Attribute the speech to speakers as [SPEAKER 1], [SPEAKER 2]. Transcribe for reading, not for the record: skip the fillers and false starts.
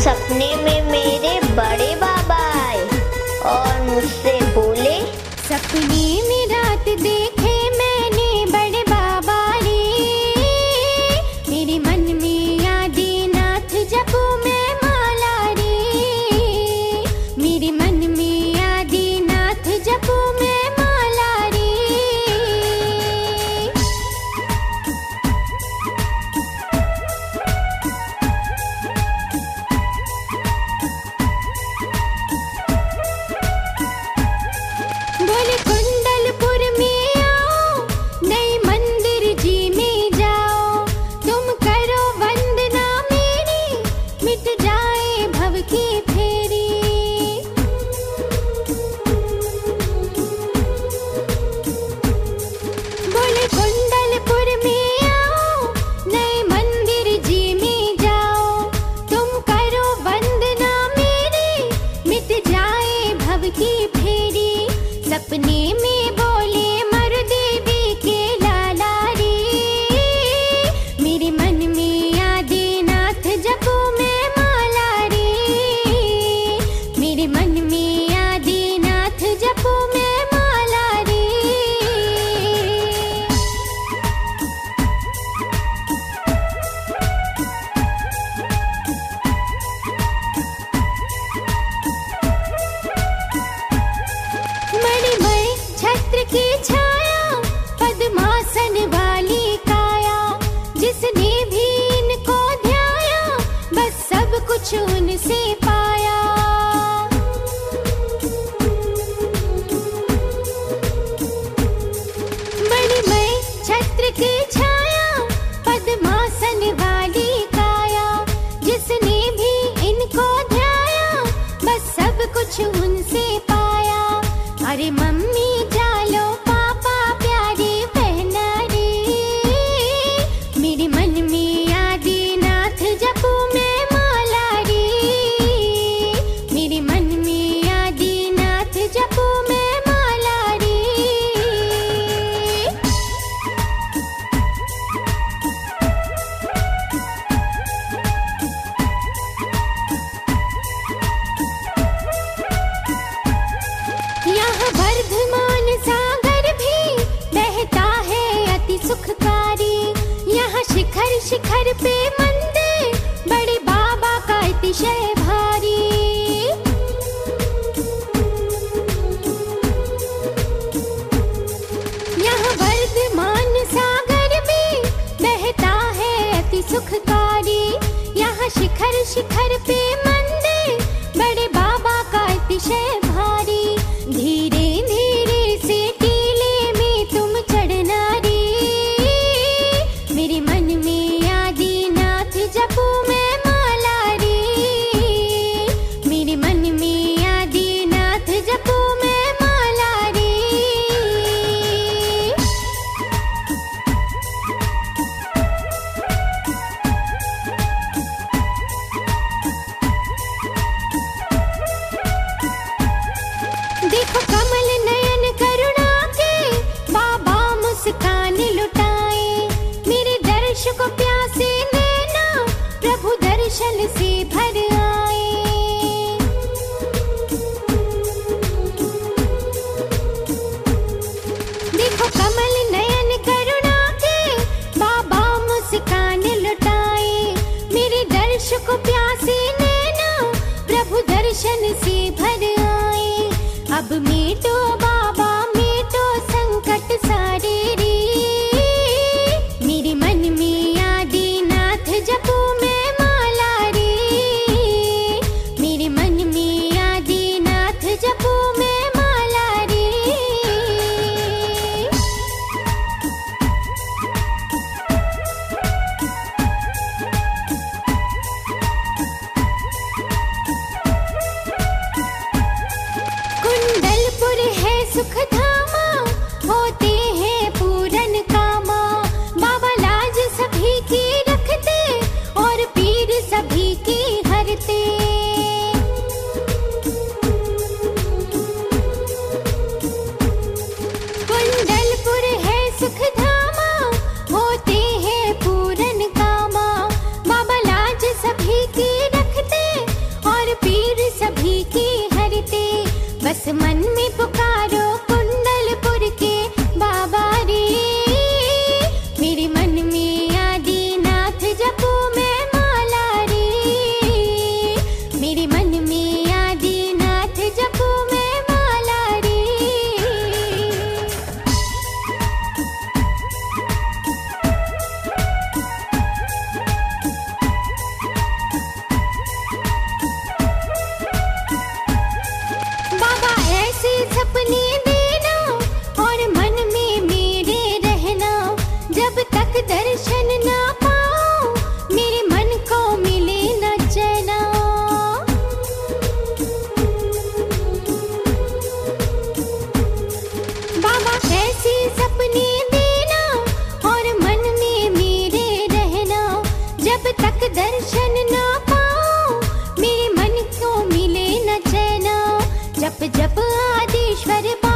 [SPEAKER 1] सपने में मेरे बड़े बाबा आए और मुझसे बोले,
[SPEAKER 2] सपने में रात देखे मैंने बड़े बाबा रे, मेरे मन में यादें नाथ जपू मैं माला रे, मेरे मन में यादें नाथ जपू मैं माला रे। बोले कुंडलपुर में आओ, नए मंदिर जी में जाओ, तुम करो वंदना मेरी, मिट जाए भव की फेरी। बोले कुंडलपुर में आओ, नए मंदिर जी में जाओ, तुम करो वंदना मेरी, मिट जाए भव की फेरी। सपने में बोले मर देवी के लाला रे, मेरे मन में यादें नाथ जपू मैं माला रे, मेरे मन में यादें नाथ जपू मैं माला रे। मणिमय छत्र की छाया, पद्मासन वाली काया, जिसने भी इनको ध्याया, बस सब कुछ उनसे पाया। मणिमय छत्र की छाया, पद्मासन वाली काया, जिसने भी इनको ध्याया, बस सब कुछ उनसे पाया। अरे मम्मी जालो पापा प्यारी बहना रे, मेरे मन में यादें नाथ जपू मैं माला रे, मेरे मन में यादें नाथ जपू मैं माला रे। यहाँ वर्धमान सागर भी बहता है अति सुखकारी, यहाँ शिखर शिखर पे मंदिर बड़े बाबा का अतिशय भारी। यहाँ वर्धमान सागर भी बहता है अति सुखकारी, यहाँ शिखर शिखर पे मंदिर बड़े बाबा का अतिशय भारी। धीरे धीरे से टीले में तुम चढ़ना रे, मेरे मन में यादें नाथ जपू मैं माला रे, मेरे मन में यादें नाथ जपू मैं माला रे। देखो कमल नयन करुणा के बाबा मुस्कान लुटाए, मेरे दर्श को प्यासे नैना प्रभु दर्शन से भर आए। देखो कमल नयन करुणा के बाबा मुस्कान लुटाए, मेरे दर्श को प्यासे नैना प्रभु दर्शन से भर आए। अब मेटो बाबा मेटो संकट सारे रे, मेरे मन में यादें नाथ जपू मैं माला रे, मेरे मन में यादें नाथ जपू मैं माला रे। कुंडलपुर है जप आदिश्वर